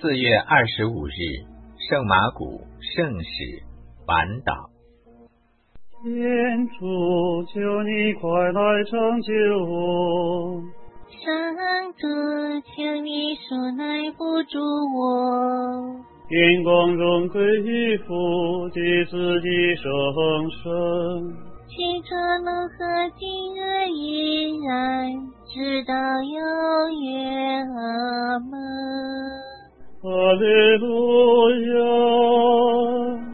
4月25日，圣马谷圣使晚祷。 天主，求你快来拯救我！ 上主，求你恕来扶助我！ 愿光荣归于父及子及圣神， 起初如何，今日依然，直到永远。阿们。 哈利路亚！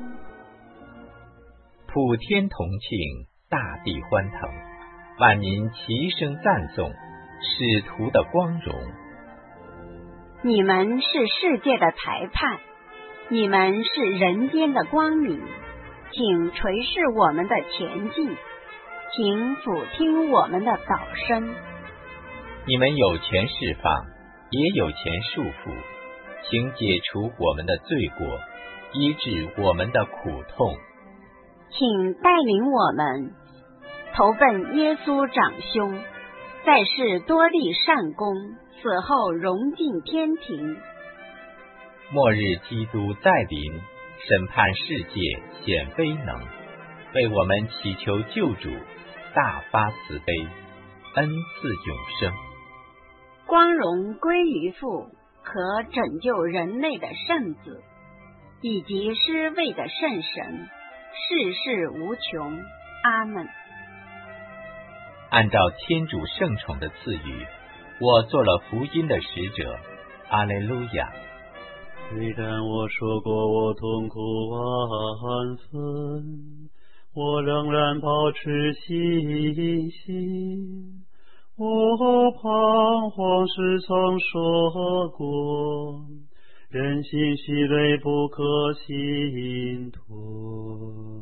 普天同庆，大地欢腾，万民齐声赞颂使徒的光荣。 你们是世界的裁判，你们是人间的光明，请垂视我们的前进，请俯听我们的祷声。 你们有权释放，也有权束缚，请解除我们的罪过，医治我们的苦痛。 请带领我们投奔耶稣长兄，在世多立善功，死后荣进天庭。 末日基督再临，审判世界显威能，为我们祈求救主，大发慈悲，恩赐永生。 光荣归于父，可拯救人类的圣子，以及施位的圣神，世世无穷。阿们。 按照天主圣宠的赐予，我做了福音的使者。阿肋路亚！ 虽然我说过我痛苦万分，我仍然保持信心。我彷徨时曾说过，人心虚伪不可信托。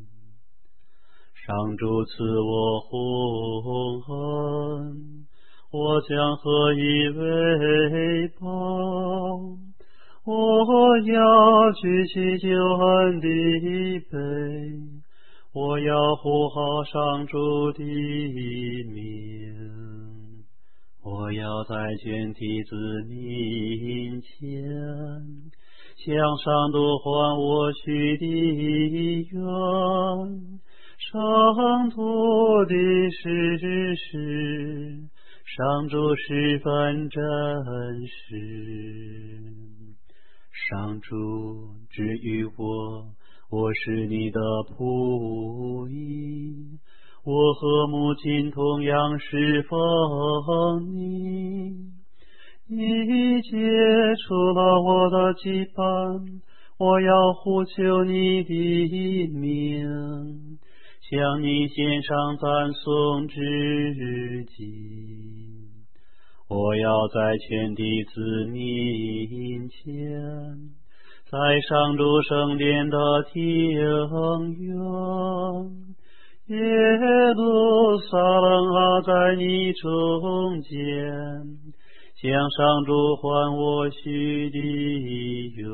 上主赐我洪恩，我将何以为报？我要举起救恩的杯，我要护好上主的名。我要在全体子民前，向上主还我许的愿。上主的事，上主十分真实。上主至于我，我是你的仆役，我和母亲同样侍奉你。你解除了我的羁绊，我要呼求你的名，向你献上赞颂之祭。我要在全体子民前，在上主圣殿的庭院，耶路撒冷啊，在你中间，向上主还我许的愿。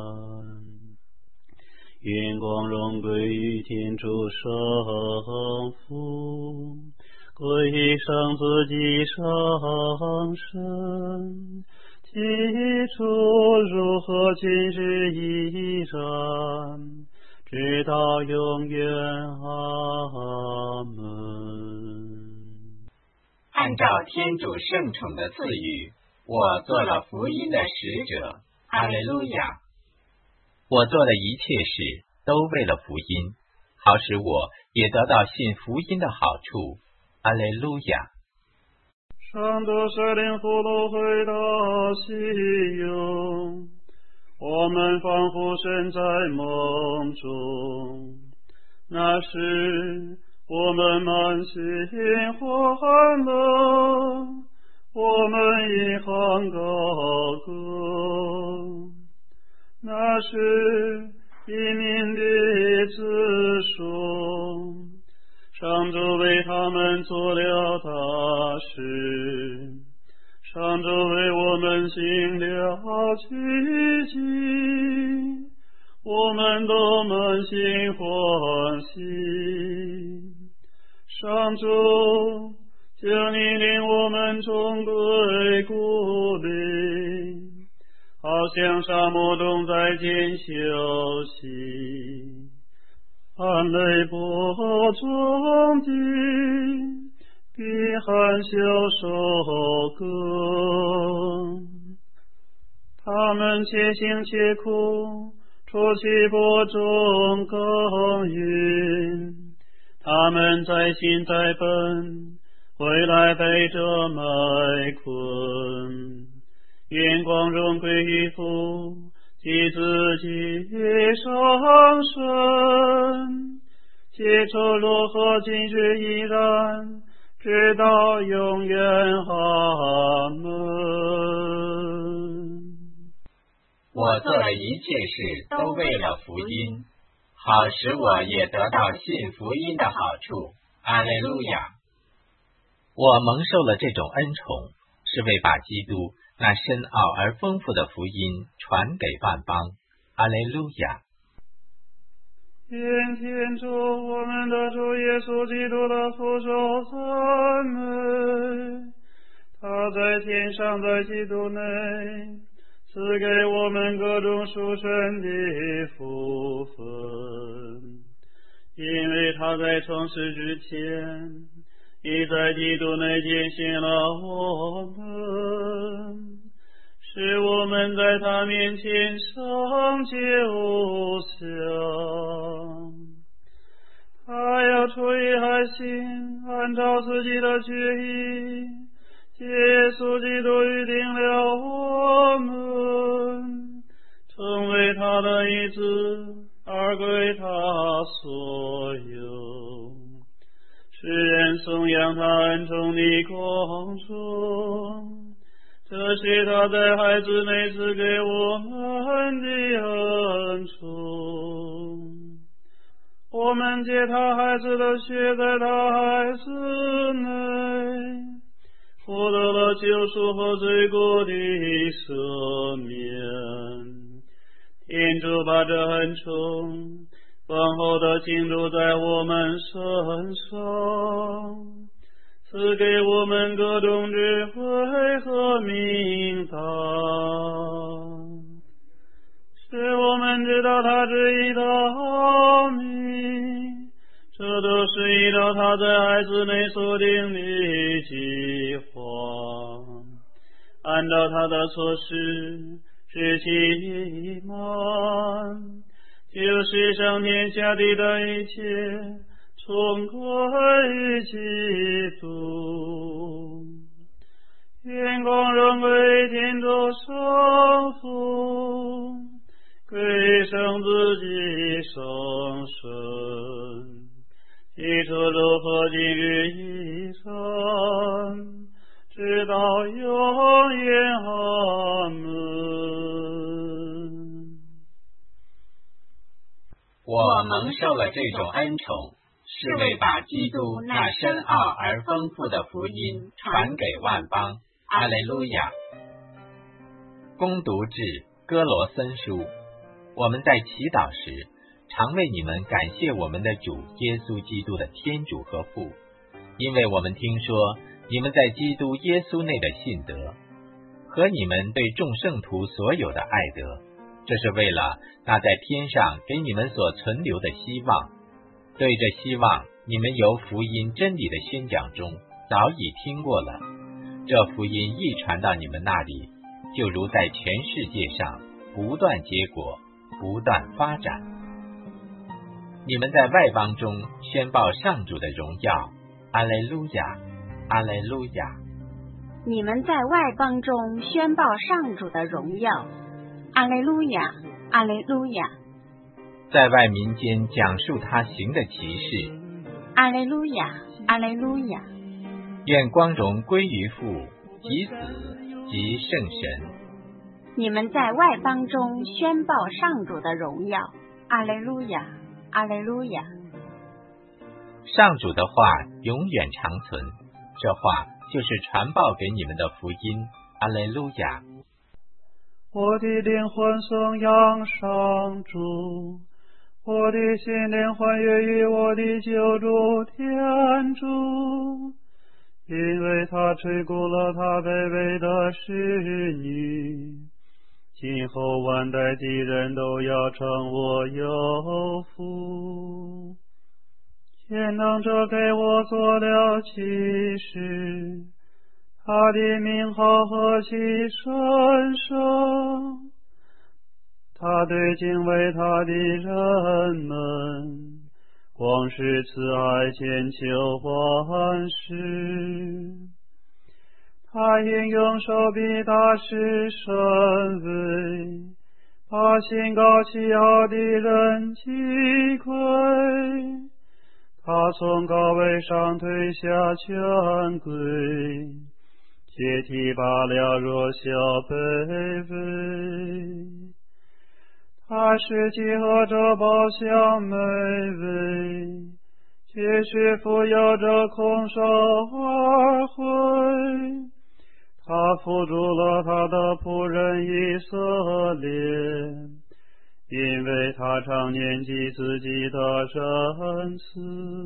愿光荣归于天主圣父，归于圣子及圣神，起初如何，今日依然，直到永远。阿们。 按照天主圣宠的赐予，我做了福音的使者。阿肋路亚！我做的一切事都为了福音，好使我也得到信福音的好处。阿肋路亚！ 上主率领俘虏回到西雍，我们仿佛身在梦中。那时我们满心欢乐，我们一行高歌。那时移民的子孙，上主为他们做了大事，上主为我们行了奇迹，我们都满心欢喜。上主，求你领我们重归故里，好像沙漠中在间休息，含泪播种的必含羞收割。他们且行且苦，出去播种耕耘，他们在行在奔，回来背着麦捆。愿光荣归于父及子及圣神，且从如何今日依然，直到永远。阿门。 我做的一切事都为了福音，好使我也得到信福音的好处。阿肋路亚！我蒙受了这种恩宠，是为把基督那深奥而丰富的福音传给万邦。阿肋路亚！ 愿天主我们的主耶稣基督的父受赞美，他在天上在基督内赐给我们各种属神的福分，因为他在创世之前已在基督内拣选了我们，使我们在他面前圣洁无瑕。他要出于爱心，按照自己的决意，耶稣基督预定了我们，成为他的义子，而归他所有，使人颂扬他恩宠的光荣。这是他在孩子内赐给我们的恩宠。我们借他孩子的血，在他孩子内获得了救赎和罪过的赦免。天主把这恩宠丰厚的倾注在我们身上，赐给我们各种智慧和明达，使我们知道他旨意的奥秘。这都是依照他在孩子内所定的计划，按照他的措施使其满，就是上天下地的一切充归于基督。愿光荣归天主圣父，归圣子及圣神，起初如何今日依然，直到永远。阿门。 我蒙受了这种恩宠，是为把基督那深奥而丰富的福音传给万邦。阿肋路亚！恭读至哥罗森书，我们在祈祷时，常为你们感谢我们的主耶稣基督的天主和父，因为我们听说你们在基督耶稣内的信德，和你们对众圣徒所有的爱德，这是为了那在天上给你们所存留的希望。对这希望，你们由福音真理的宣讲中早已听过了。这福音一传到你们那里，就如在全世界上不断结果，不断发展。你们在外邦中宣报上主的荣耀。阿肋路亚！阿肋路亚！ 你们在外邦中宣报上主的荣耀。阿肋路亚！阿肋路亚！ 在外民间讲述他行的奇事。 阿肋路亚！阿肋路亚！ 愿光荣归于父及子及圣神。 你们在外邦中宣报上主的荣耀。阿肋路亚！阿肋路亚！ 上主的话永远长存，这话就是传报给你们的福音。阿肋路亚！ 我的灵魂颂扬上主，我的心灵欢悦于我的救主天主，因为他垂顾了他卑微的使女， 今后万代的人都要称我有福。全能者给我做了启示，他的名号何其神圣！他对敬畏他的人们，光是慈爱千秋万世。他应用手臂大施神威，把心高气傲的人击溃。他从高位上推下权贵，解提拔了弱小卑微。他是集合着宝相美味，却是富有着空手而回。他扶助了他的仆人以色列，因为他常念及自己的仁慈，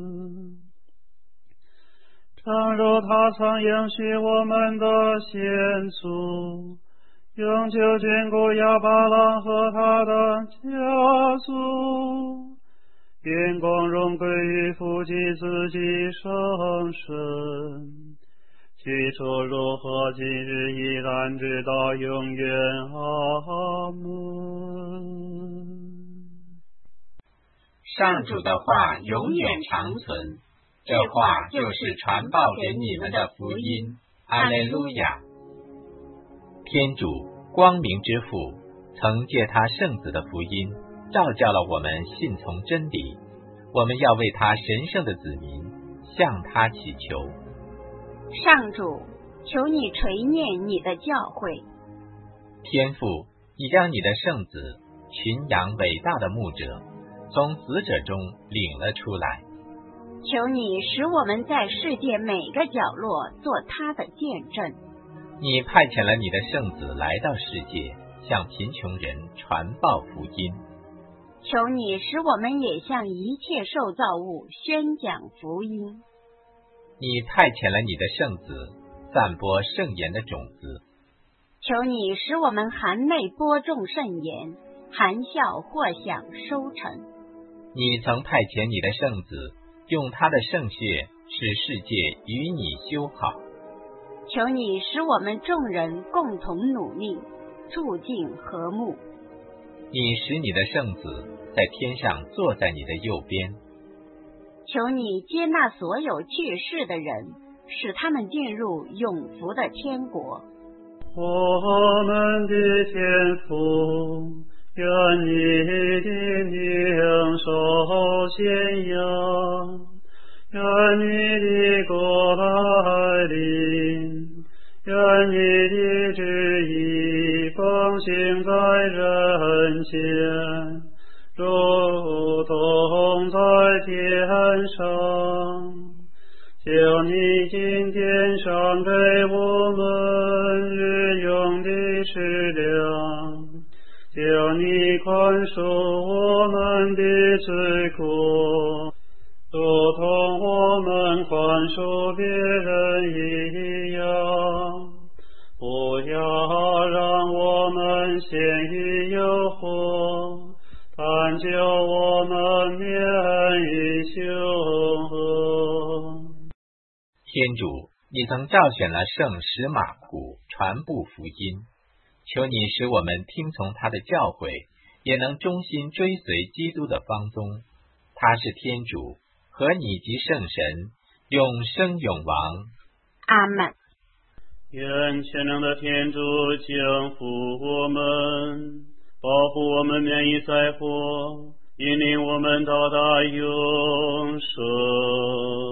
正如他曾应许我们的先祖，永久眷顾亚巴郎和他的家族，愿光荣归于父及子及圣神，起初如何，今日依然，直到永远。阿门。 上主的话永远长存，这话就是传报给你们的福音。阿肋路亚。天主光明之父曾借他圣子的福音召叫了我们信从真理，我们要为他神圣的子民向他祈求。 上主，求你垂念你的教诲。 天父，你将你的圣子群羊伟大的牧者从死者中领了出来， 求你使我们在世界每个角落做他的见证。 你派遣了你的圣子来到世界，向贫穷人传报福音。 求你使我们也向一切受造物宣讲福音。 你派遣了你的圣子散播圣言的种子。 求你使我们含内播种圣言，含笑或享收成。 你曾派遣你的圣子用他的圣血使世界与你修好。 求你使我们众人共同努力，促进和睦。 你使你的圣子在天上坐在你的右边。 求你接纳所有去世的人，使他们进入永福的天国。 我们的天父，愿你的名受宣扬，愿你的国来临，愿你的旨意奉行在人间，如同在天上。求你今天赏给我们日用的食粮，求你宽恕我们的罪过，如同我们宽恕别人一样，不要让我们陷于诱惑，但救我们免于凶恶。 天主，你曾召选了圣使马库传布福音，求你使我们听从他的教诲，也能忠心追随基督的芳踪。他是天主，和你及圣神永生永王。 阿们。 愿全能的天主降福我们，保护我们免于灾祸，引领我们到达永生。